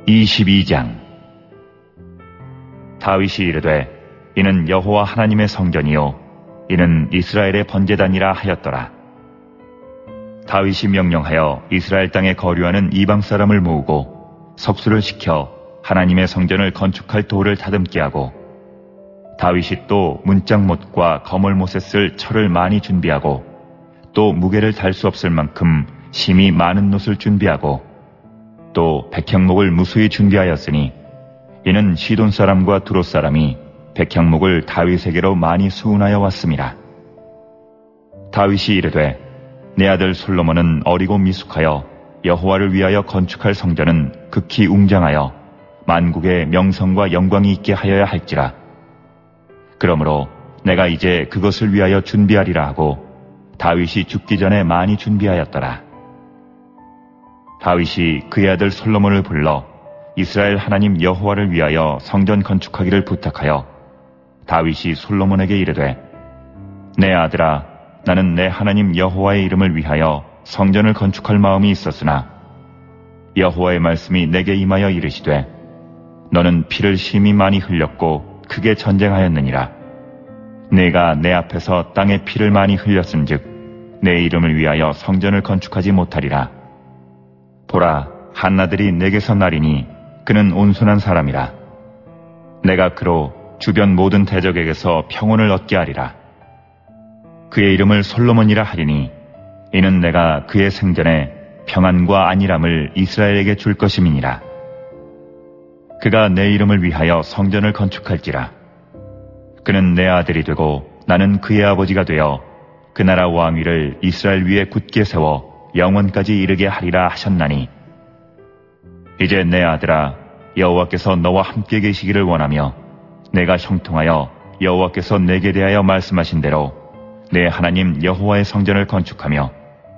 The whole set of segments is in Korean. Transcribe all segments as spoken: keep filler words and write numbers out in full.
이십이 장. 다윗이 이르되 이는 여호와 하나님의 성전이요 이는 이스라엘의 번제단이라 하였더라. 다윗이 명령하여 이스라엘 땅에 거류하는 이방 사람을 모으고 석수를 시켜 하나님의 성전을 건축할 돌을 다듬게 하고, 다윗이 또 문짝못과 거물못에 쓸 철을 많이 준비하고, 또 무게를 달 수 없을 만큼 심이 많은 놋을 준비하고, 또 백향목을 무수히 준비하였으니 이는 시돈 사람과 두롯 사람이 백향목을 다윗에게로 많이 수운하여 왔음이라. 다윗이 이르되 내 아들 솔로몬은 어리고 미숙하여 여호와를 위하여 건축할 성전은 극히 웅장하여 만국의 명성과 영광이 있게 하여야 할지라. 그러므로 내가 이제 그것을 위하여 준비하리라 하고 다윗이 죽기 전에 많이 준비하였더라. 다윗이 그의 아들 솔로몬을 불러 이스라엘 하나님 여호와를 위하여 성전 건축하기를 부탁하여 다윗이 솔로몬에게 이르되 내 아들아, 나는 내 하나님 여호와의 이름을 위하여 성전을 건축할 마음이 있었으나 여호와의 말씀이 내게 임하여 이르시되 너는 피를 심히 많이 흘렸고 크게 전쟁하였느니라. 내가 내 앞에서 땅에 피를 많이 흘렸은즉 내 이름을 위하여 성전을 건축하지 못하리라. 보라, 한 아들이 내게서 나리니 그는 온순한 사람이라. 내가 그로 주변 모든 대적에게서 평온을 얻게 하리라. 그의 이름을 솔로몬이라 하리니 이는 내가 그의 생전에 평안과 안일함을 이스라엘에게 줄 것임이니라. 그가 내 이름을 위하여 성전을 건축할지라. 그는 내 아들이 되고 나는 그의 아버지가 되어 그 나라 왕위를 이스라엘 위에 굳게 세워 영원까지 이르게 하리라 하셨나니, 이제 내 아들아, 여호와께서 너와 함께 계시기를 원하며 내가 형통하여 여호와께서 내게 대하여 말씀하신 대로 내 하나님 여호와의 성전을 건축하며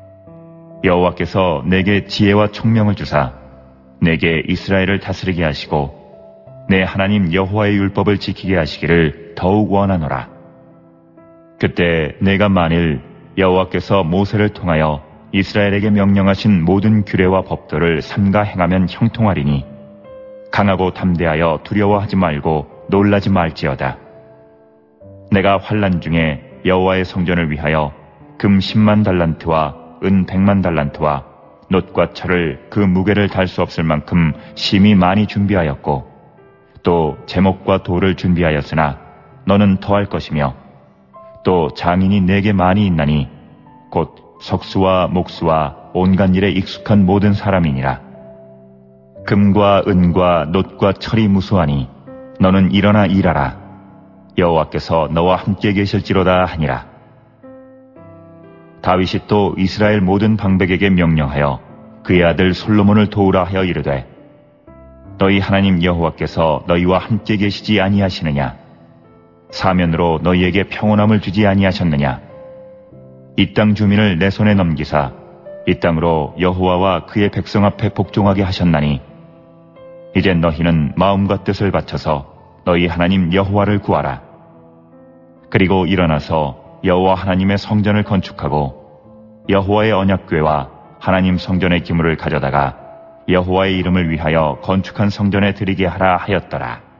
여호와께서 내게 지혜와 총명을 주사 내게 이스라엘을 다스리게 하시고 내 하나님 여호와의 율법을 지키게 하시기를 더욱 원하노라. 그때 내가 만일 여호와께서 모세를 통하여 이스라엘에게 명령하신 모든 규례와 법도를 삼가 행하면 형통하리니 강하고 담대하여 두려워하지 말고 놀라지 말지어다. 내가 환난 중에 여호와의 성전을 위하여 금 십만 달란트와 은 백만 달란트와 놋과 철을 그 무게를 달 수 없을 만큼 심히 많이 준비하였고, 또 제목과 돌을 준비하였으나 너는 더할 것이며, 또 장인이 내게 많이 있나니 곧 석수와 목수와 온갖 일에 익숙한 모든 사람이니라. 금과 은과 놋과 철이 무수하니 너는 일어나 일하라. 여호와께서 너와 함께 계실지로다 하니라. 다윗이 또 이스라엘 모든 방백에게 명령하여 그의 아들 솔로몬을 도우라 하여 이르되 너희 하나님 여호와께서 너희와 함께 계시지 아니하시느냐? 사면으로 너희에게 평온함을 주지 아니하셨느냐? 이 땅 주민을 내 손에 넘기사 이 땅으로 여호와와 그의 백성 앞에 복종하게 하셨나니 이제 너희는 마음과 뜻을 바쳐서 너희 하나님 여호와를 구하라. 그리고 일어나서 여호와 하나님의 성전을 건축하고 여호와의 언약궤와 하나님 성전의 기물을 가져다가 여호와의 이름을 위하여 건축한 성전에 드리게 하라 하였더라.